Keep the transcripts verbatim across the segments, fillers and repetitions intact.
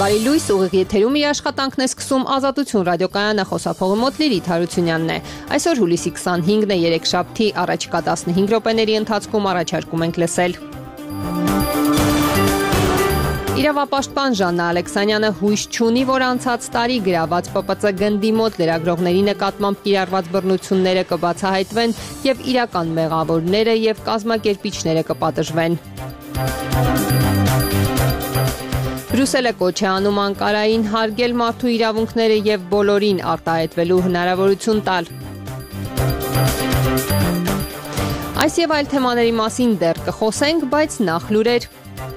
Բարի լույս, ուղիղ եթերում իր աշխատանքն է սկսում Ազատություն ռադիոկայանը, խոսափողը մոտ Լիլիթ Հարությունյանն է։ Այսօր հուլիսի քսանհինգն է, երեքշաբթի, առաջիկա տասնհինգ րոպեների ընթացքում առաջարկում ենք լսել։ Իրավապաշտպան Ժաննա Ալեքսանյանը հույս չունի, որ անցած տարի գրաված Պ Պ Ծ գնդի մոտ լրագրողների նկատմամբ կիրառված բռնությունները կբացահայտվեն եւ իրական մեղավորները եւ կազմակերպիչները կպատժվեն։ Բրյուսելը կոչ է անում Անկարային հարգել մարդու իրավունքները եւ բոլորին արտահայտվելու հնարավորություն տալ։ Այս եւ այլ թեմաների մասին դեռ կխոսենք, բայց նախ լուրեր։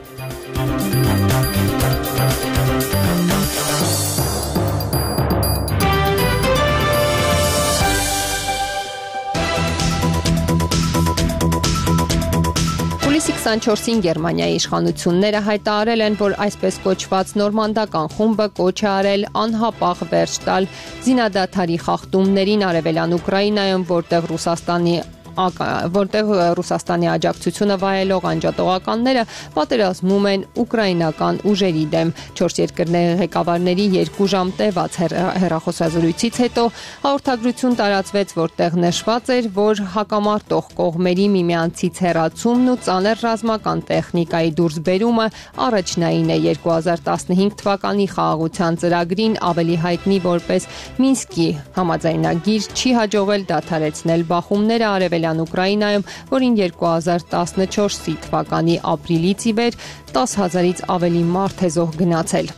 Հուլիսի քսանչորսին Գերմանիայի իշխանությունները հայտարարել են, որ այսպես կոչված նորմանդական խումբը կոչ է արել անհապաղ վերջ տալ զինադադարի խախտումներին Արևելյան Ուկրաինայում, որտեղ Ռուսաստանի որտեղ Ռուսաստանի աջակցությունը վայելող անջատողականները պատերազմում են ուկրաինական ուժերի դեմ։ Չորս երկրների ղեկավարների երկու ժամ տևած հեռախոսազրույցից հետո հաղորդագրություն տարածվեց, որտեղ նշված էր, որ հակամարտող կողմերի միմյանցից հեռացումն ու ծանր ռազմական տեխնիկայի դուրսբերումը առաջնային է երկու հազար տասնհինգ թվականի խաղաղության ծրագրին, ավելի հայտնի որպես Մինսկի համաձայնագիր, չի հաջողել դադարեցնել բախումները Արևելյան Ուկրաինայում, որին երկու հազար տասնչորս թվականի ապրիլից ի վեր տասը հազարից ավելի մարդ է զոհ գնացել։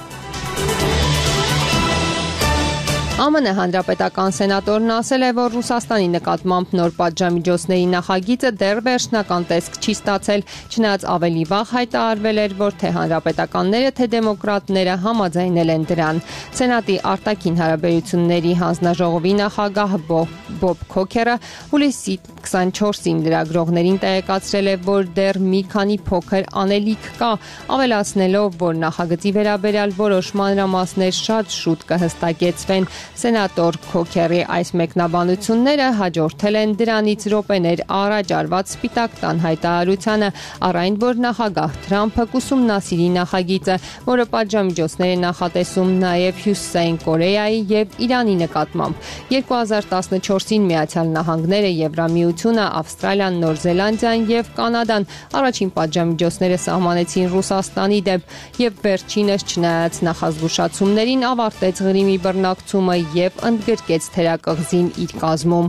Ա Մ Ն հանրապետական սենատորն ասել է, որ Ռուսաստանի նկատմամբ նոր պատժամիջոցների նախագիծը դեռ վերջնական տեսք չի ստացել, չնայած ավելի վաղ հայտարարվել էր, որ թե հանրապետականները, թե դեմոկրատները համաձայնել են դրան։ Սենատի արտաքին հարաբերությունների հանձնաժողովի նախագահ Բոբ Քոքերը հուլիսի քսանչորսին լրագրողներին տեղեկացրել է, որ դեռ մի քանի փոքր անելիք կա, ավելացնելով, որ նախագծի վերաբերյալ որոշ մանրամասներ շատ շուտ կհստակեցվեն։ Սենատոր Քոքերի այս մեկնաբանությունները հաջորդել են դրանից րոպեներ առաջ արված Սպիտակ տան հայտարարությանը, առ այն, որ նախագահ Թրամփը կուսումնասիրի նախագիծը, որը պատժամիջոցներ է նախատեսում նաև Հյուսիսային Կորեայի եւ Իրանի նկատմամբ։ երկու հազար տասնչորսին Միացյալ Նահանգները, Եվրամիությունը, Ավստրալիան, Նոր Զելանդիան եւ Կանադան առաջին պատժամիջոցները սահմանեցին Ռուսաստանի դեմ եւ վերջինս, չնայած նախազգուշացումներին, ավարտեց Ղրիմի բռնակցումը եւ ընդգրկեց թերակղզին իր կազմում։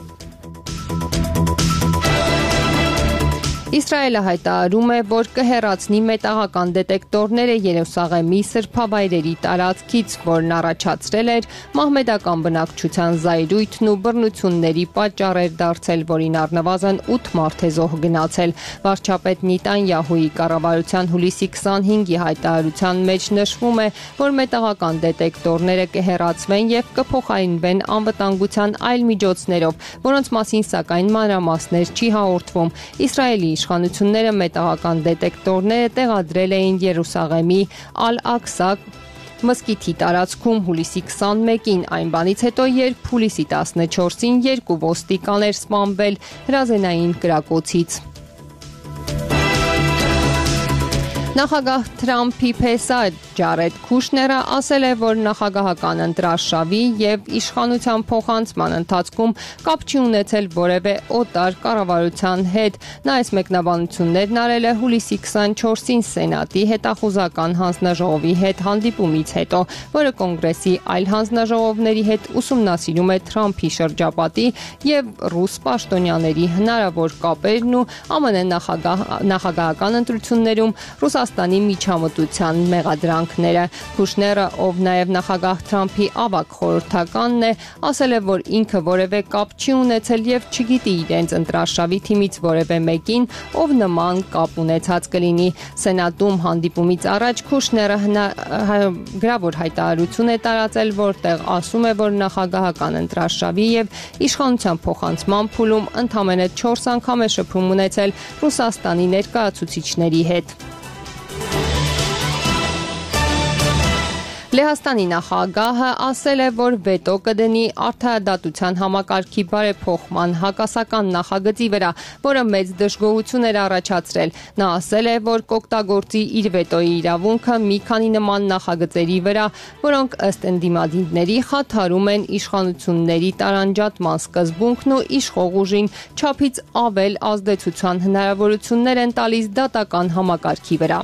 Իսրայելը հայտարարում է, որ կհեռացնի մետաղական դետեկտորները Երուսաղեմի սրբավայրերի տարածքից, որն առաջացրել էր մահմեդական բնակչության զայրույթն ու բռնությունների պատճառ էր դարձել, որին առնվազն ութ մարդ է զոհ գնացել։ Վարչապետ Նետանյահուի կառավարության հուլիսի քսանհինգի հայտարարության մեջ նշվում է, որ մետաղական դետեկտորները կհեռացվեն եւ կփոխարինվեն անվտանգության այլ միջոցներով, որոնց մասին սակայն մանրամասներ չի հաղորդվում։ Իսրայելի իշխանությունները մետաղական դետեկտորները տեղադրել էին Երուսաղեմի Ալ-Ակսա մզկիթի տարածքում հուլիսի քսանմեկին, այն բանից հետո, երբ հուլիսի տասնչորսին երկու ոստիկան էր սպանվել հրազենային կրակոցից։ Նախագահ Թրամփի փեսա Ջարեդ Քուշները ասել է, որ նախագահական ընտրարշավի եւ իշխանության փոխանցման ընթացքում կապ չի ունեցել որևէ օտար կառավարության հետ։ Նա այս մեկնաբանություններն արել է հուլիսի քսանչորսին Սենատի հետախուզական հանձնաժողովի հետ հանդիպումից հետո, որը կոնգրեսի այլ հանձնաժողովների հետ ուսումնասիրում է Թրամփի շրջապատի եւ ռուս պաշտոնյաների հնարավոր կապերն ու Ա Մ Ն նախագահ, նախագահական ընտրություններում Ռուսաստանի միջամտության մեղադրանքները։ Քուշները, ով նաև նախագահ Թրամփի ավագ խորհրդականն է, ասել է, որ ինքը որևէ կապ չի ունեցել եւ չգիտի իրենց ընտրարշավի թիմից որևէ մեկին, ով նման կապ ունեցած կլինի։ Սենատում հանդիպումից առաջ Քուշները գրավոր հայտարարություն է տարածել, որտեղ ասում է, որ նախագահական ընտրարշավի եւ իշխանության փոխանցման փուլում ընդամենը չորս անգամ է շփում ունեցել Ռուսաստանի ներկայացուցիչների հետ։ Լեհաստանի նախագահը ասել է, որ վետո կդնի արդարադատության համակարգի բարեփոխման հակասական նախագծի վրա, որը մեծ դժգոհություն էր առաջացրել։ Նա ասել է, որ կօգտագործի իր վետոյի իրավունքը մի քանի նման նախագծերի վրա, որոնք ըստ ընդդիմադիրների խաթարում են իշխանությունների տարանջատման սկզբունքն ու իշխող ուժին չափից ավել ազդեցության հնարավորություններ են տալիս դատական համակարգի վրա։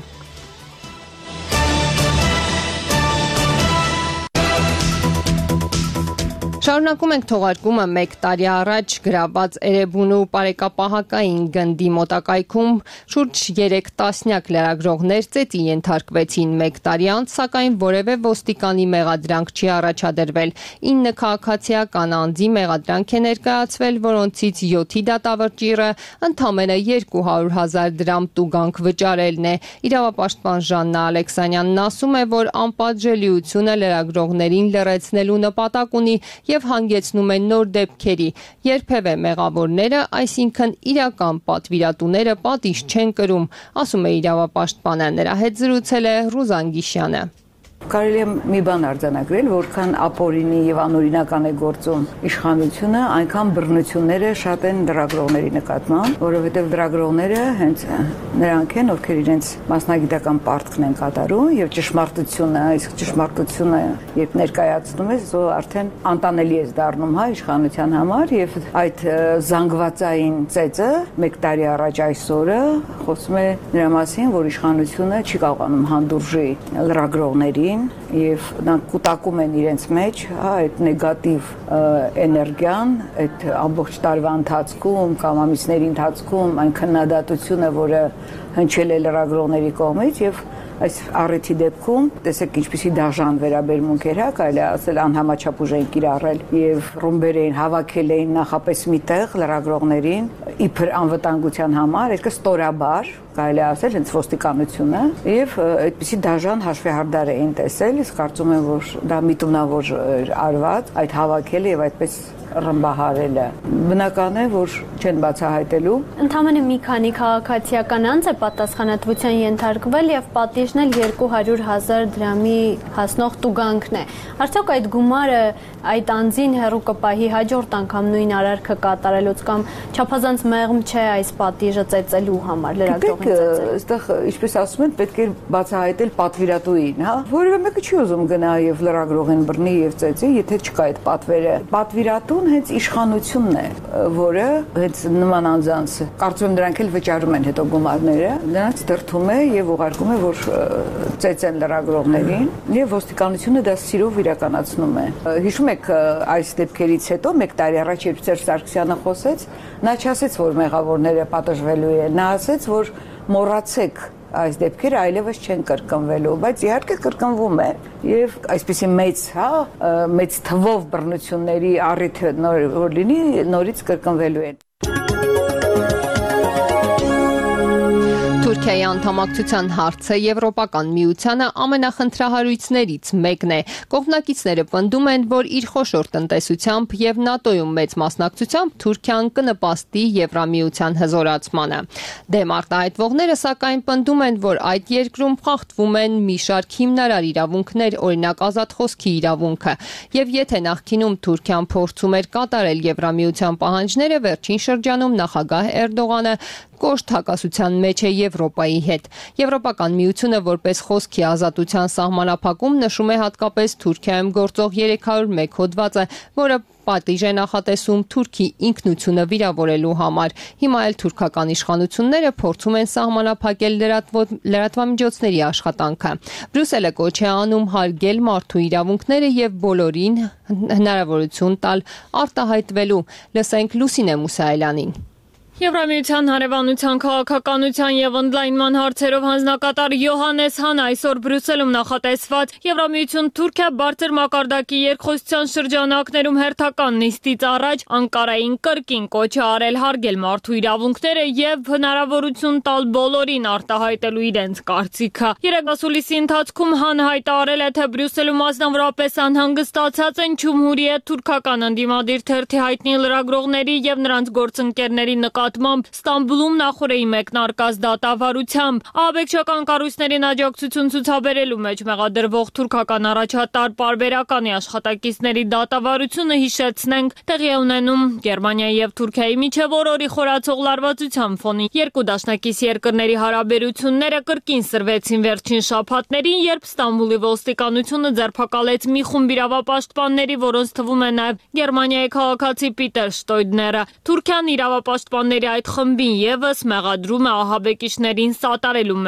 Շարունակում ենք թողարկումը մեկ տարի առաջ գրաված Էրեբունու պարեկապահակային գնդի մոտակայքում շուրջ երեք տասնյակ լրագրողներ ծեծի ենթարկվեցին մեկ տարի անց, սակայն որևէ ոստիկանի մեղադրանք չի առաջադրվել։ ինը քաղաքացիական անձի մեղադրանք է ներկայացվել, որոնցից յոթի դատավճիռը ընդամենը երկու հարյուր հազար դրամ տուգանք վճարելն է։ Իրավապաշտպան Ժաննա Ալեքսանյանն ասում է, որ անպատժելիությունը լրագրողներին լռեցնելու նպատակ ունի եւ հանգեցնում է նոր դեպքերի։ Երբևէ մեղավորները, այսինքն իրական պատվիրատուները պատիժ չեն կրում, ասում է իրավապաշտպանը։ Նրա հետ զրուցել է Ռուզան Գիշյանը։ Կարելի է մի բան արձանագրել, որքան ապօրինի եւ անօրինական է գործում իշխանությունը, այնքան բռնությունները շատ են լրագրողների նկատմամբ, որովհետեւ լրագրողները հենց նրանք են, ովքեր իրենց մասնագիտական պարտքն են կատարում եւ ճշմարտությունը, իսկ ճշմարտությունը երբ ներկայացնում ես, զո արդեն անտանելի է դառնում հա իշխանության համար եւ այդ զանգվածային ծեծը մեկ տարի առաջ այսօրը խոսում է նրա մասին, որ իշխանությունը չի կարողանում հանդուրժի լրագրողների եւ նրանք կուտակում են իրենց մեջ, հա, այդ նեգատիվ էներգիան, այդ ամբողջ տարվա ընթացքում կամ ամիսների ընթացքում այն քննադատությունը, որը հնչել է լրագրողների կողմից եւ այս առիթի դեպքում տեսեք ինչպիսի դաժան վերաբերմունք էր, հա, կարելի ասել անհամաչափ ուժ էին կիրառել եւ ռումբեր էին հավաքել էին նախապես միտեղ լրագրողներին իբր անվտանգության համար, այսինքն ստորաբար կարելի ասել հենց ոստիկանությունը եւ այդպիսի դաժան հաշվեհարդար էին տեսել, իսկ կարծում եմ, որ դա միտումնավոր արված, այդ հավաքելը եւ այդպես ռմբահարելը բնական է, որ չեն բացահայտելու։ Ընդամենը մի քանի քաղաքացիական անձ է պատասխանատվության ենթարկվել եւ պատիժն էլ երկու հարյուր հազար դրամի հասնող տուգանքն է։ Արդյոք այդ գումարը այդ անձին հեռու կպահի հաջորդ անգամ նույն արարքը կատարելուց կամ չափազանց մեղմ չէ այս պատիժը ծեծելու համար լրագրողին ծեծելու։ Այստեղ ինչպես ասում են, պետք է բացահայտել պատվիրատուին, հա։ Որևէ մեկը չի ուզում գնա եւ լրագրողին բռնի եւ ծեծի, եթե չկա այդ պատվերը։ Պատվիրատուն հենց իշխանությունն է, որը հենց նման անձանց կարծում եմ նրանք էլ վճարում են հետո գումարները, նրանց դրդում է եւ ուղարկում է, որ ծեծեն լրագրողներին եւ ոստիկանությունը դա սիրով իրականացնում է։ Հիշում եք այս դեպքերից հետո մեկ տարի առաջ երբ Սերժ Սարգսյանը խոսեց, նա չասեց, որ մեղավորները պատժվելու են, նա ասեց, որ մոռացեք այս դեպքերը այլևս չեն կրկնվելու, բայց իհարկե կրկնվում է եւ այսպեսի մեծ, հա, մեծ թվով բռնությունների առիթը որ լինի, նորից կրկնվելու են։ Թուրքիայի անդամակցության հարցը Եվրոպական միությանը ամենախնդրահարույցներից մեկն է։ Կողմնակիցները պնդում են, որ իր խոշոր տնտեսությամբ եւ ՆԱՏՕ-ում մեծ մասնակցությամբ Թուրքիան կնպաստի Եվրամիության հզորացմանը։ Դեմ արտահայտվողները սակայն պնդում են, որ այդ երկրում խախտվում են մի շարք հիմնարար իրավունքներ, օրինակ ազատ խոսքի իրավունքը, եւ եթե նախկինում Թուրքիան փորձում էր կատարել Եվրամիության պահանջները, վերջին շրջանում նախագահ Էրդողանը կոշտ հակասության մեջ է Եվրոպայի հետ։ Եվրոպական միությունը որպես խոսքի ազատության սահմանափակում նշում է հատկապես Թուրքիայում գործող երեք հարյուր մեկ հոդվածը, որը պատիժ է նախատեսում Թուրքի ինքնությունը վիրավորելու համար։ Հիմա էլ թուրքական իշխանությունները փորձում են սահմանափակել լրատվամիջոցների աշխատանքը։ Բրյուսելը կոչ է անում հարգել մարդու իրավունքները եւ բոլորին հնարավորություն տալ արտահայտվելու։ Լսենք Լուսինե Մուսայելյանին։ Եվրամիության հարևանության քաղաքականության եւ ընդլայնման հարցերով հանձնակատար Յոհանես Հան այսօր Բրյուսելում նախատեսված Եվրամիություն Թուրքիա բարձր մակարդակի երկխոսության շրջանակներում հերթական նիստից առաջ Անկարային կրկին կոչ է արել հարգել մարդու իրավունքները եւ հնարավորություն տալ բոլորին արտահայտելու իրենց կարծիքը։ Երեկվասուլիսի ընթացքում Հան հայտարարել է, թե Բրյուսելում մասնավորապես անհանգստացած են Ջումհուրիետ թուրքական ընդդիմադիր թերթի հայտնի լրագրողների եւ նրանց գործընկերների նկատմամբ նկատմամբ Ստամբուլում նախորդի մեկնարկած դատավարությամբ ահաբեկչական կառույցներին աջակցություն ցուցաբերելու մեջ մեղադրվող թուրքական առաջատար պարբերականի աշխատակիցների դատավարությունը հիշեցնենք տեղի է ունենում Գերմանիայի եւ Թուրքիայի միջև օրորի խորացող լարվածության ֆոնին երկու դաշնակից երկրների հարաբերությունները կրկին սրվեցին վերջին շաբաթներին, երբ Ստամբուլի ոստիկանությունը ձերբակալեց մի խումբ իրավապաշտպանների, որոնց թվում է նաև Գերմանիայի քաղաքացի Պիտեր Շտոյդները։ Թուրքիան իրավապաշտպանների այդ խմբին եւս մեղադրում է ահաբեկիչներին սատարելու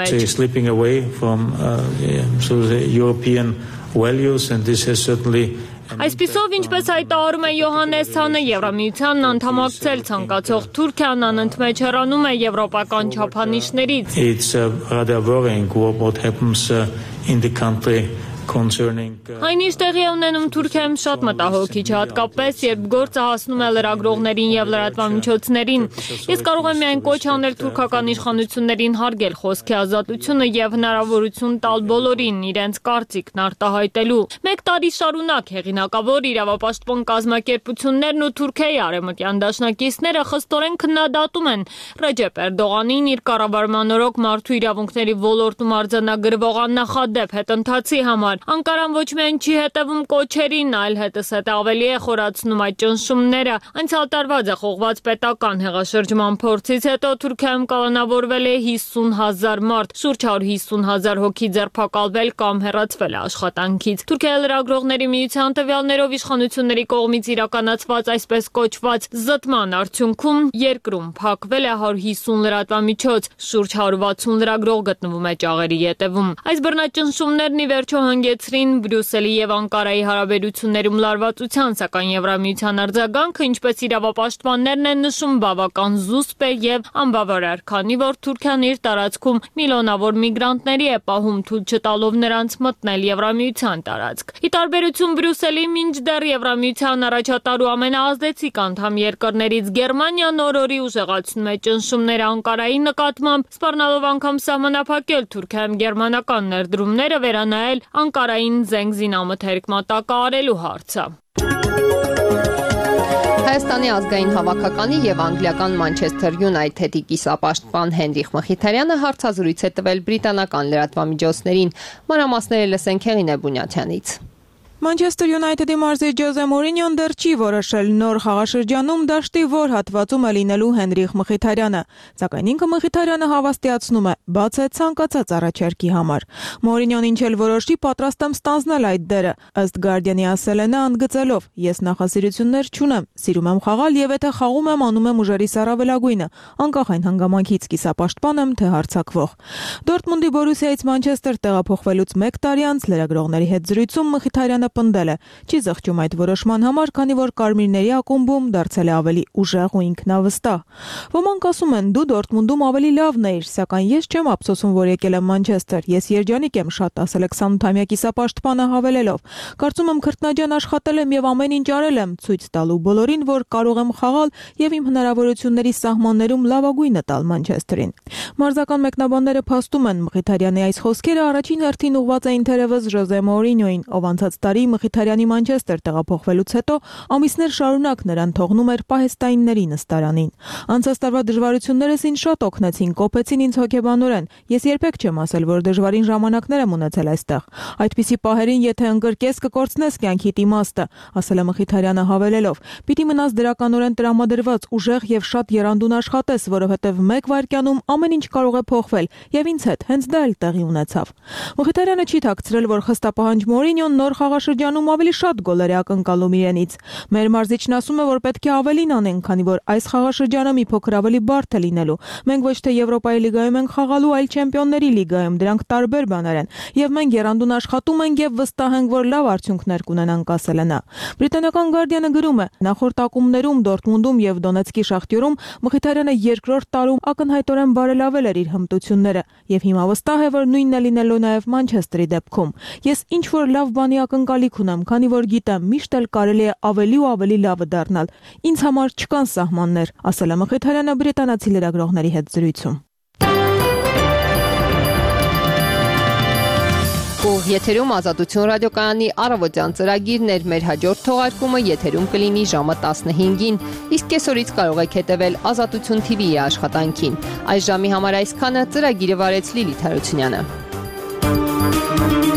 մեջ։ Այսպիսով, ինչպես հայտարարում է Յոհաննես Հանը, Եվրամիությանն անդամակցել ցանկացող Թուրքիան անընդմեջ հեռանում է եվրոպական չափանիշներից։ It's uh, rather worrying what happens uh, in the country. Այնիշ տեղի է ունենում Թուրքիայում շատ մտահոգիչ, հատկապես երբ գործը հասնում է լրագրողներին եւ լրատվամիջոցներին։ Ես կարող եմ միայն կոչ անել թուրքական իշխանություններին հարգել խոսքի ազատությունը եւ հնարավորություն տալ բոլորին իրենց կարծիքն արտահայտելու։ Մեկ տարի շարունակ հեղինակավոր իրավապաշտպան կազմակերպություններն ու Թուրքիայի արևմտյան դաշնակիցները խստորեն քննադատում են Ռեջեփ Էրդողանին իր կառավարման օրոք մարդու իրավունքների ոլորտում արձանագրվող աննախադեպ հետընթացի համար։ Անկարան ոչ միայն չի հետևում կոչերին, այլ հետսհետ ավելի է խորացնում այդ ճնշումները։ Անցյալ տարվա ձախողված պետական հեղաշրջման փորձից հետո Թուրքիայում կալանավորվել է հիսուն հազար մարդ, շուրջ հարյուր հիսուն հազար հոգի ձերբակալվել կամ հեռացվել է աշխատանքից։ Թուրքիայի լրագրողների միության տվյալներով իշխանությունների կողմից իրականացված այսպես կոչված զտման արդյունքում երկրում փակվել է հարյուր հիսուն լրատվամիջոց, շուրջ հարյուր վաթսուն լրագրող գտնվում է ճաղերի ետևում։ Այս բռնաճնշումներն ի վերջո հանգեցրին Բրյուսելի եւ Անկարայի հարաբերություններում լարվածության, սակայն Եվրամիության արձագանքը, ինչպես իրավապաշտպաններն են նշում, բավական զուսպ է եւ անբավարար, քանի որ Թուրքիան իր տարածքում միլիոնավոր միգրանտների է պահում, թույլ չտալով նրանց մտնել Եվրամիության տարածք։ Ի տարբերություն Բրյուսելի, մինչդեռ Եվրամիության առաջատար ու ամենաազդեցիկ անդամ երկրներից Գերմանիան օրորի ուժեղացնում է ճնշումները Անկարայի նկատմամբ, սպառնալով անգամ սահմանափակել Թուրքիայում գերմանական ներդրումները, վերանայել Անկարային զենգզինամթերք մատակարարելու հարցը։ Հայաստանի ազգային հավաքականի եւ անգլիական Manchester United-ի կիսապաշտպան Հենրիխ Մխիթարյանը հարցազրույց է տվել բրիտանական լրատվամիջոցներին։ Մանրամասները լսենք Հեղինե Բունյաթյանից։ Manchester United-ի մարզիչ Ջոզե Մորինյոն դեռ չի որոշել նոր խաղաշրջանում դաշտի որ հատվածում է լինելու Հենրիխ Մխիթարյանը, սակայն ինքը Մխիթարյանը հավաստիացնում է, բաց է ցանկացած առաջարկի համար։ Մորինյոն ինչ էլ որոշի, պատրաստ եմ ստանձնել այդ դերը, ըստ Guardian-ի ասել է նա ընդգծելով. «Ես նախասիրություններ չունեմ, սիրում եմ խաղալ եւ եթե խաղում եմ, անում եմ ուժերիս առավելագույնը, անկախ այն հանգամանքից կիսապաշտպան եմ, թե հարձակվող»։ Դորտմունդի Բորուսիայից Մանչեսթեր տեղափոխվելուց մեկ տարի անց լրագրողների հետ զրույցում Մխիթարյանը պնդել է. «Չի զղջում այդ որոշման համար, քանի որ կարմիրների ակումբում դարձել է ավելի ուժեղ ու ինքնավստահ»։ Ոմանք ասում են՝ «Դու Դորտմունդում ավելի լավն էիր, սակայն ես չեմ ափսոսում, որ եկել եմ Մանչեսթեր, ես երջանիկ եմ շատ», ասել է քսանութամյա կիսապաշտպանը հավելելով. «Կարծում եմ քրտնաջան աշխատել եմ եւ ամեն ինչ արել եմ, ցույց տալու բոլորին, որ կարող եմ խաղալ եւ իմ հնարավորությունների սահմաններում լավագույնը տալ Մանչեսթերին»։ Մարզական մեկնաբանները փաստում են Մխիթարյանի այս խոսքերը առաջին հերթին ուղղված էին թերևս Ժոզե Մորինյոին, ով անցած տարի Մխիթարյանի Մանչեսթեր տեղափոխվելուց հետո ամիսներ շարունակ նրան թողնում էր պահեստայինների նստարանին։ «Անցած տարվա դժվարություններս ինձ շատ օգնեցին, կոփեցին ինձ հոգեբանորեն։ Ես երբեք չեմ ասել, որ դժվարին ժամանակներ եմ ունեցել այստեղ։ Այդպիսի պահերին, եթե ընկրկես, կկորցնես կյանքիդ իմաստը», ասել է Մխիթարյանը հավելելով. «Պիտի մնաս դրականորեն տրամադրված, ուժեղ եւ շատ եռանդուն աշխատես, որովհետեւ մեկ վայրկյանում ամեն ինչ կարող է փոխվել եւ ինձ հետ հենց դա էլ տեղի ունեցավ»։ Մխիթարյանը չի թաքցրել, որ խստապահանջ Մորինյոն նոր խաղաշրջանում ավելի շատ գոլեր է ակնկալում իրենից։ «Մեր մարզիչն ասում է, որ պետք է ավելին անենք, քանի որ այս խաղաշրջանը մի փոքր ավելի բարդ է լինելու։ Մենք ոչ թե Եվրոպայի լիգայում ենք խաղալու, այլ Չեմպիոնների լիգայում, դրանք տարբեր բաներ են, եւ մենք եռանդուն աշխատում ենք եւ վստահ ենք, որ լավ արդյունքներ կունենանք», ասել է նա։ Բրիտանական Guardian-ը գրում է. «Նախորդ ակումբներում Դորտմունդում եւ Դոնեցկի Շախտյորում Մխիթարյանը երկրորդ տարում ակնհայտորեն բարելավել էր իր հմտությունները եւ հիմա վստահ է, որ նույնն է լինելու նաեւ Մանչեսթերի դեպքում։ Ես ինչ որ լավ բանի ակնկալիք ունեմ, քանի որ գիտեմ, միշտ էլ կարելի է ավելի ու ավելի լավը դառնալ։ Ինձ համար չկան սահմաններ», ասել է Մխիթարյանը բրիտանացի լրագրողների հետ զրույցում։ Գող եթերում Ազատություն ռադիոկայանի առավոտյան ծրագիրն էր, մեր հաջորդ թողարկումը եթերում կլինի ժամը տասնհինգին, իսկ կեսօրից կարող եք հետևել Ազատություն թի վիի աշխատանքին։ Այս ժամի համար այսքանը, ծրագիրը վարեց Լիլիթ Հարությունյանը։